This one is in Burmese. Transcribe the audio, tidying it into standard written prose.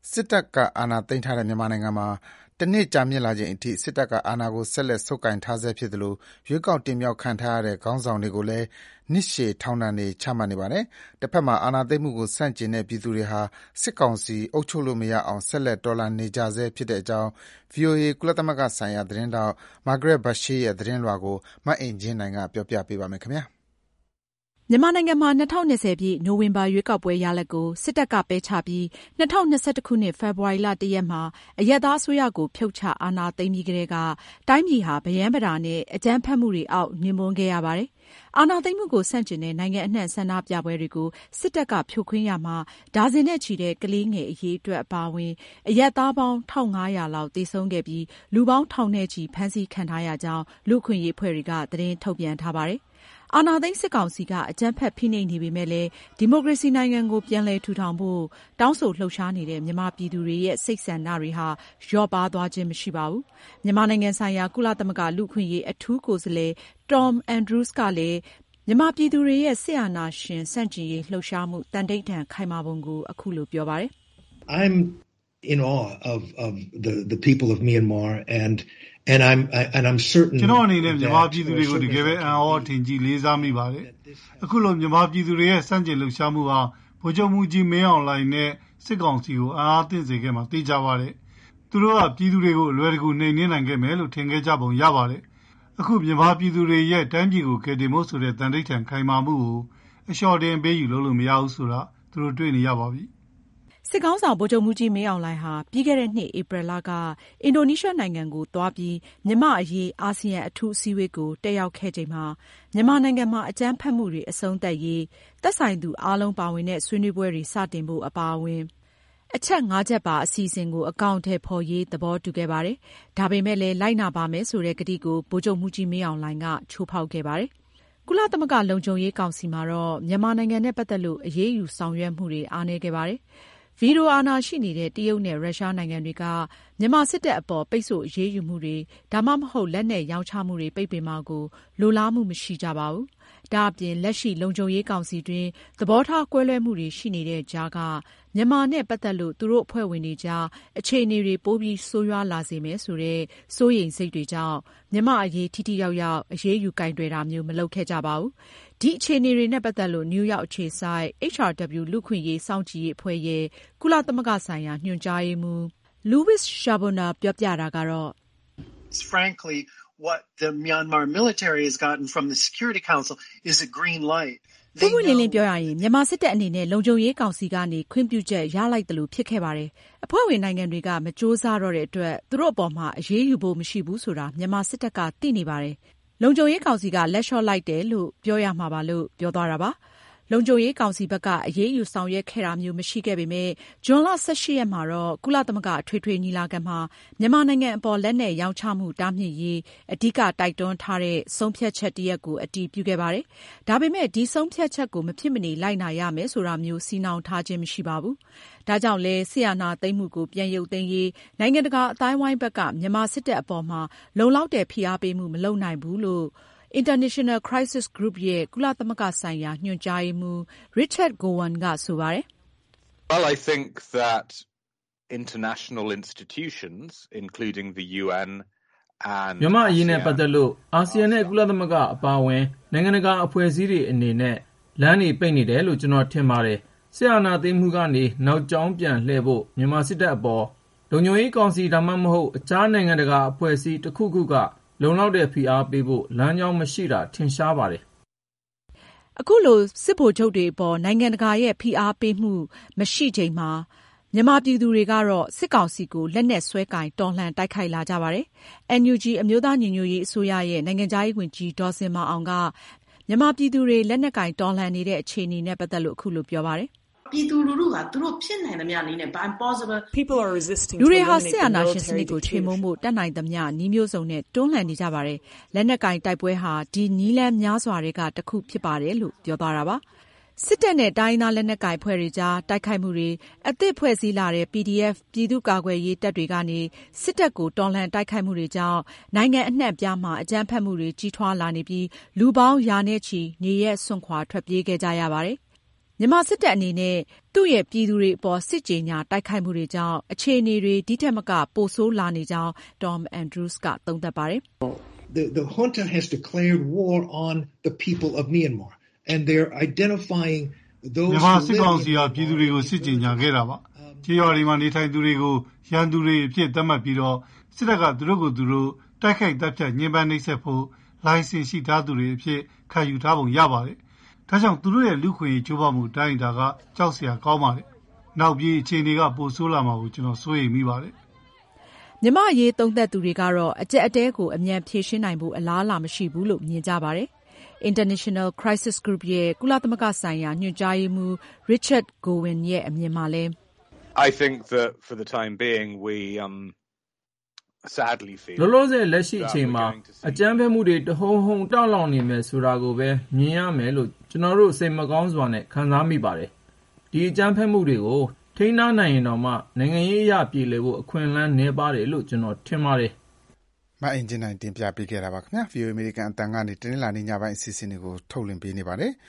စစ်တပ်ကအာဏာသိမ်းထားတဲ့မြန်မာနိုင်ငံမှာတနှစ်ကြာမြင့်လာချိန်အထိစစ်တပ်ကအာဏာကိုဆက်လက်ဆုပ်ကိုင်ထားဆဲဖြစ်သလိုရွေးကောက်တင်မြှောက်ခံထားရတဲ့ခေါင်းဆောင်တွေကိုလည်းနှစ်ရှည်ထောင်ဒဏ်တွေချမှတ်နေပါတယ်။တစ်ဖက်မှာအာဏာသိမ်းမှုကိုဆန့်ကျင်တဲ့ပြည်သူတွေဟာစစ်ကောင်စီအုပ်ချုပ်လို့မရအောင်ဆက်လက်တော်လှန်နေကြဆဲဖြစ်တဲ့အကြောင်း VOA ကုလသမဂ္ဂဆိုင်ရာသတင်းထောက် Margaret Bashir ရဲ့သတင်းလွှာကိုမအင်ကြင်းနိုင်ကပြောပြပေးပါမယ်။မြန်မာနိုင်ငံမှာ2020ပြည့်နိုဝင်ဘာရွေးကောက်ပွဲရလဒ်ကိုစစ်တပ်ကပယ်ချပြီး2021ခုနှစ်ဖေဖော်ဝါရီလ1ရက်မှာအရပ်သားအစိုးရကိုဖြုတ်ချအာဏာသိမ်းပြီးကတည်းကတိုင်းပြည်ဟာဗရမ်းဗတာနဲ့အကြမ်းဖက်မှုတွေအောက်ညှဉ်းပန်းခဲ့ရပါတယ်။အာဏာသိမ်းမှုကိုဆန့်ကျင်တဲ့နိုင်ငံအနှံ့ဆန္ဒပြပွဲတွေကိုစစ်တပ်ကဖြိုခွင်းရာမှာဒါဇင်နဲ့ချီတဲ့ကလေးငယ်အရေးအတွက်အပါအဝင်အရပ်သားပေါင်း1500လောက်သေဆုံးခဲ့ပြီးလူပေါင်းထောင်နဲ့ချီဖမ်းဆီးခံထားရကြောင်းလူ့အခွင့်အရေးအဖွဲ့တွေကသတင်းထုတ်ပြန်ထားပါတယ်။အာဏာသိမ်းစစ်ကောင်စီကအကြမ်းဖက်ဖိနှိပ်နေပေမဲ့လည်းဒီမိုကရေစီနိုင်ငံကိုပြန်လည်ထူထောင်ဖို့တောင်းဆိုလှုပ်ရှားနေတဲ့မြန်မာပြည်သူတွေရဲ့စိတ်ဆန္ဒတွေဟာလျော့ပါးသွားခြင်းမရှိပါဘူး။မြန်မာနိုင်ငံဆိုင်ရာကုလသမဂ္ဂလူ့အခွင့်အရေးအထူးကိုယ်စားလှယ် Tom Andrews ကလည်းမြန်မာပြည်သူတွေရဲ့စစ်အာဏာရှင်ဆန့်ကျင်ရေးလှုပ်ရှားမှုတန်ဋိဌာန်ခိုင်မာပုံကိုအခုလိုပြောပါတယ်။ I'm in awe of the people of Myanmar and I'm certain ကျွန်တော်အနေနဲ့မြန်မာပြည်သူတွေကိုတကယ်ပဲအံ့ဩထင်ကြီးလေးစားမိပါတယ်။အခုလိုမြန်မာပြည်သူတွေရဲ့စန့်ကျင်လှုပ်ရှားမှုဟာဗိုလ်ချုပ်မှုကြီးမင်းအောင်လှိုင်နဲ့စစ်ကောင်စီကိုအားသင့်စေခဲ့မှာသိကြပါတယ်။သူတို့ကပြည်သူတွေကိုအလွယ်တကူနှိမ်နင်းနိုင်ခဲ့မယ်လို့ထင်ခဲ့ကြပုံရပါတယ်။အခုမြန်မာပြည်သူတွေရဲ့တိုင်းပြည်ကိုကယ်တင်ဖို့ဆိုတဲ့တန်ဋိဌာန်ခိုင်မာမှုကိုအလျှော့တင်ပေးယူလို့မရဘူးဆိုတာသူတို့တွေ့နေရပါပြီ။စစ်ခေါင်းဆောင်ဗိုလ်ချုပ်မှူးကြီးမင်းအောင်လှိုင်ဟာပြီးခဲ့တဲ့နှစ်ဧပြီလကအင်ဒိုနီးရှားနိုင်ငံကိုသွားပြီးမြန်မာ့အရေးအာဆီယံအထူးအစည်းအဝေးကိုတက်ရောက်ခဲ့ချိန်မှာမြန်မာနိုင်ငံမှာအကြမ်းဖက်မှုတွေအဆုံးသတ်ရေးသက်ဆိုင်သူအားလုံးပါဝင်တဲ့ဆွေးနွေးပွဲတွေစတင်ဖို့အပါအဝင်အချက်5ချက်ပါအစီအစဉ်ကိုအကောင်အထည်ဖော်ရေးသဘောတူခဲ့ပါတယ်။ဒါပေမဲ့လည်းလိုက်နာပါမယ်ဆိုတဲ့ကတိကိုဗိုလ်ချုပ်မှူးကြီးမင်းအောင်လှိုင်ကချိုးဖောက်ခဲ့ပါတယ်။ကုလသမဂ္ဂလုံခြုံရေးကောင်စီမှာတော့မြန်မာနိုင်ငံနဲ့ပတ်သက်လို့အရေးယူဆောင်ရွက်မှုတွေအားနည်းခဲ့ပါတယ်။ဗီတိုအာဏာရှိနေတဲ့တရုတ်နဲ့ရုရှားနိုင်ငံတွေကမြန်မာစစ်တပ်အပေါ်ပိတ်ဆို့အရေးယူမှုတွေဒါမှမဟုတ်လက်နက်ရောင်းချမှုတွေပိတ်ပင်မှာကိုလိုလားမှုမရှိကြပါဘူး။ဒါအပြင်လက်ရှိလုံခြုံရေးကောင်စီတွင်သဘောထားကွဲလွဲမှုတွေရှိနေတဲ့ကြားကမြန်မာနဲ့ပတ်သက်လို့သူတို့အဖွဲ့ဝင်တွေကြားအခြေအနေတွေပိုပြီးဆိုးရွားလာစေမယ်ဆိုတဲ့စိုးရိမ်စိတ်တွေကြောင့်မြန်မာအရေးထိထိရောက်ရောက်အရေးယူကင်တွယ်တာမျိုးမလုပ်ခဲ့ကြပါဘူး။ဒီအခြေအနေတွေနဲ့ပတ်သက်လို့နယူးယောက်အခြေစိုက် HRW လူ့အခွင့်အရေးစောင့်ကြည့်ရေးအဖွဲ့ရဲ့ကုလသမဂ္ဂဆိုင်ရာညွှန်ကြားရေးမှူး Louis Chabonner ပြောပြတာကတော့ Frankly, what the Myanmar military has gotten from the Security Council is a green light. ပွင့်ပွင့်လင်းလင်းပြောရရင်မြန်မာစစ်တပ်အနေနဲ့လုံခြုံရေးကောင်စီကနေခွင့်ပြုချက်ရလိုက်တယ်လို့ဖြစ်ခဲ့ပါတယ်။အဖွဲ့ဝင်နိုင်ငံတွေကမကြိုးစားတော့တဲ့အတွက်သူတို့အပေါ်မှာအရေးယူဖို့မရှိဘူးဆိုတာမြန်မာစစ်တပ်ကသိနေပါတယ်။လုံခြုံရေးကောင်စီကလက်လျှော့လိုက်တယ်လို့ပြောရမှာပါလို့ပြောသွားတာပါ။လုံခြုံရေးကောင်စီဘက်ကအရေးယူဆောင်ရွက်ခဲ့တာမျိုးမရှိခဲ့ပေမဲ့ဇွန်လ18ရက်မှာတော့ကုလသမဂ္ဂအထွေထွေညီလာခံမှာမြန်မာနိုင်ငံအပေါ်လက်နက်ရောင်းချမှုတားမြစ်ရေးအဓိကတိုက်တွန်းထားတဲ့ဆုံးဖြတ်ချက်တရက်ကိုအတည်ပြုခဲ့ပါတယ်။ဒါပေမဲ့ဒီဆုံးဖြတ်ချက်ကိုမဖြစ်မနေလိုက်နာရမယ်ဆိုတာမျိုးစီနောင်ထားခြင်းမရှိပါဘူး။ဒါကြောင့်လဲဆီယနာသိမ်းမှုကိုပြန်ရုပ်သိမ်းရေးနိုင်ငံတကာအသိုင်းအဝိုင်းဘက်ကမြန်မာစစ်တပ်အပေါ်မှာလုံလောက်တဲ့ဖိအားပေးမှုမလုပ်နိုင်ဘူးလို့International Crisis Group ရဲ့ကုလသမဂ္ဂဆိုင်ရာညွှန်ကြားရေးမှူး Richard Gowan ကဆိုပါတယ်။ Well, I think that international institutions, including the UN and မြန်မာအရေးနဲ့ပတ်သက်လို့အာဆီယံနဲ့ကုလသမဂ္ဂအပါအဝင်နိုင်ငံတကာအဖွဲ့အစည်းတွေအနေနဲ့လမ်းတွေပိတ်နေတယ်လို့ကျွန်တော်ထင်ပါတယ်။စစ်အာဏာသိမ်းမှုကနေနောက်ကျောင်းပြန်လှည့်ဖို့မြန်မာစစ်တပ်အပေါ်လုံခြုံရေးကောင်စီဒါမှမဟုတ်အခြားနိုင်ငံတကာအဖွဲ့အစည်းတစ်ခုခုကလုံလောက်တဲ့ဖိအားပေးဖို့လမ်းကြောင်းမရှိတာထင်ရှားပါတယ်။အခုလိုစစ်ဗိုလ်ချုပ်တွေအပေါ်နိုင်ငံတကာရဲ့ဖိအားပေးမှုမရှိချိန်မှာမြန်မာပြည်သူတွေကတော့စစ်ကောင်စီကိုလက်နက်ဆွဲကင်တော်လှန်တိုက်ခိုက်လာကြပါတယ်။ NUG အမျိုးသားညီညွတ်ရေးအစိုးရရဲ့နိုင်ငံခြားရေးဝန်ကြီးဒေါ်စင်မာအောင်ကမြန်မာပြည်သူတွေလက်နက်ကင်တော်လှန်နေတဲ့အခြေအနေနဲ့ပတ်သက်လို့အခုလိုပြောပါတယ်။ပြည်သူလူထုကသူတို့ဖြစ်နိုင်သမျှနည်းနဲ့ impossible people are resisting လူတွေဟာစစ်အာဏာရှင်စနစ်ကိုချေမှုန်းဖို့တတ်နိုင်သမျှနည်းမျိုးစုံနဲ့တွန်းလှန်နေကြပါတယ်။လက်နက်ကင်တိုက်ပွဲဟာဒီနည်းလမ်းများစွာတွေကတစ်ခုဖြစ်ပါတယ်လို့ပြောသွားတာပါ။စစ်တပ်နဲ့တိုင်းသားလက်နက်ကင်ဖွဲ့တွေကြားတိုက်ခိုက်မှုတွေအသစ်ဖွဲ့စည်းလာတဲ့ PDF ပြည်သူ့ကာကွယ်ရေးတပ်တွေကနေစစ်တပ်ကိုတော်လှန်တိုက်ခိုက်မှုတွေကြောင့်နိုင်ငံအနှံ့ပြားမှာအကြမ်းဖက်မှုတွေကြီးထွားလာနေပြီးလူပေါင်းရာနဲ့ချီနေရက်စွန့်ခွာထွက်ပြေးခဲ့ကြရပါတယ်။မြန်မာစစ်တပ်အနေနဲ့သူ့ရဲ့ပြည်သူတွေအပေါ်စစ်ကြေညာတိုက်ခိုက်မှုတွေကြောင့်အခြေအနေတွေဒီထက်မကပိုဆိုးလာနေကြောင်း Tom Andrews ကသုံးသပ်ပါတယ်။ The junta has declared war on the people of Myanmar and they're identifying those မြန်မာစစ်ကောင်စီကပြည်သူတွေကိုစစ်ကြေညာခဲ့တာပါ။ခြေရွာတွေမှာနေထိုင်သူတွေကိုရန်သူတွေအဖြစ်သတ်မှတ်ပြီးတော့စစ်တပ်ကသူတို့ကိုသူတို့တိုက်ခိုက်တပ်ဖြတ်ညှဉ်းပန်းနှိပ်စက်ဖို့လိုင်စင်ရှိထားသူတွေအဖြစ်ခံယူထားပုံရပါတယ်။ဒါကြောင့်သူတို့ရဲ့လူခွင့်ရေးချိုးဖောက်မှုတိုင်းတာကကြောက်စရာကောင်းပါတယ်။နောက်ပြီးအခြေအနေကပိုဆိုးလာမှာကိုကျွန်တော်စိုးရိမ်မိပါတယ်။မြန်မာရေးသုံးသက်သူတွေကတော့အကြက်အတဲကိုအမြန်ဖြေရှင်းနိုင်ဖို့အလားအလာမရှိဘူးလို့မြင်ကြပါတယ်။ International Crisis Group ရဲ့ကုလသမဂ္ဂဆိုင်ရာညွှန်ကြားရေးမှူး Richard Gowan ရဲ့အမြင်မှာလည်း I think that for the time being we sadly feel လောလောဆယ်လက်ရှိအချိန်မှာအကြမ်းဖက်မှုတွေတဟုန်ဟုန်တောက်လောင်နေမယ်ဆိုတာကိုပဲမြင်ရမယ်လို့ကျွန်တော်တို့စိတ်မကောင်းစွာနဲ့ခံစားမိပါတယ်။ဒီအကြမ်းဖက်မှုတွေကိုထိန်းထားနိုင်ရင်တော့မှနိုင်ငံရေးအရပြည်လည်ဖို့အခွင့်အလမ်းနည်းပါတယ်လို့ကျွန်တော်ထင်ပါတယ်။မအင်ဂျင်နိုင်တင်ပြပေးခဲ့တာပါခင်ဗျာ။ VOA American အတန်ကနေတနင်္လာနေ့ညပိုင်းအစီအစဉ်တွေကိုထုတ်လွှင့်ပေးနေပါတယ်။